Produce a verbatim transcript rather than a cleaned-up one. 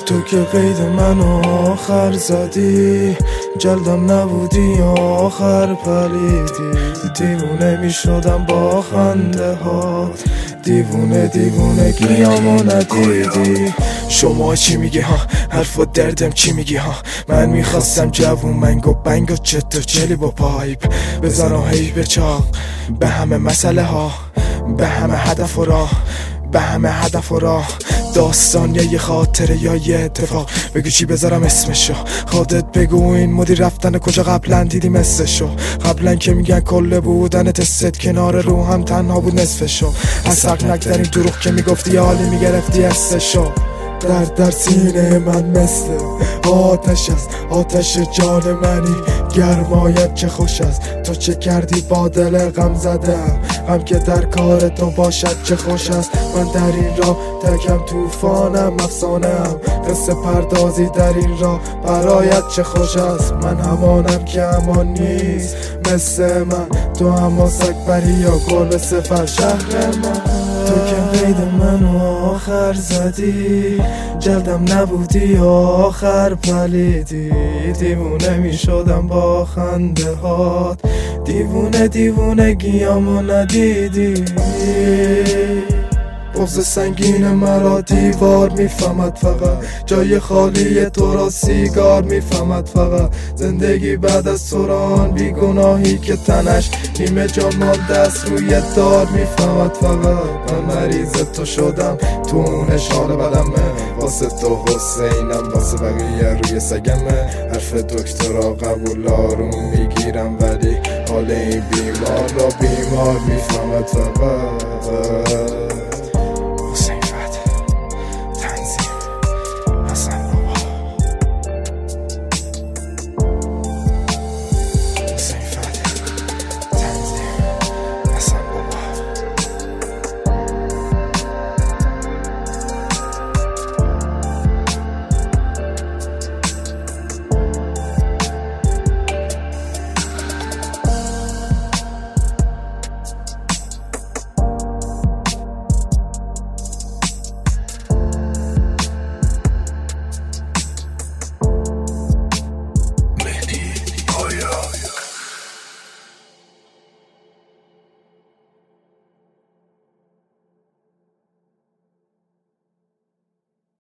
تو که قید منو آخر زدی، جلدم نبودی آخر پریدی. دیوونه می شدم با خنده ها، دیوونه دیوونه گیامو ندیدی. شما چی میگی ها؟ حرف و دردم چی میگی ها؟ من میخواستم جوون منگ و بنگ و چت و چلی با پایپ بزنم هی به چاق، به همه مسئله ها، به همه هدف و راه، به همه هدف و راه. داستان یا یه خاطره یا یه اتفاق، بگو چی بذارم اسمشو، خودت بگو این مدی رفتن کجا قبلا دیدی مثلشو. قبلا که میگن کله بودن تست کنار رو هم تنها بود نصفشو. از حق نگذریم دروغ که میگفتی یه حالی میگرفتی حسشو. درد در سینه من مثل آتش است، آتش جان منی گرمایت چه خوش است. تو چه کردی با دل غم زدم، غم که در کار تو باشد چه خوش است. من در این راه تکم توفانم افسانم، قصه پردازی در این راه برایت چه خوش است. من همانم که همان نیست مثل من، تو اما سگ بری یا گل سفر شهر من. تو که قید منو آخر زدی، جلدم نبودی آخر پلیدی. دیوونه می شدم با خنده هات، دیوونه دیوونه گیامو ندیدی. بغض سنگین مرا دیوار میفهمد فقط، جای خالی تو را سیگار میفهمد فقط. زندگی بعد از تو را آن بیگناهی که تنش نیمه جان مانده است روی دار میفهمد فقط. من مریض تو شدم، تو اون اشاره بدمه، واسه تو حسینم واسه بقیه روی سگمه. حرف دکترا قبول آروم میگیرم ولی حال این بیمار را بیمار میفهمد فقط.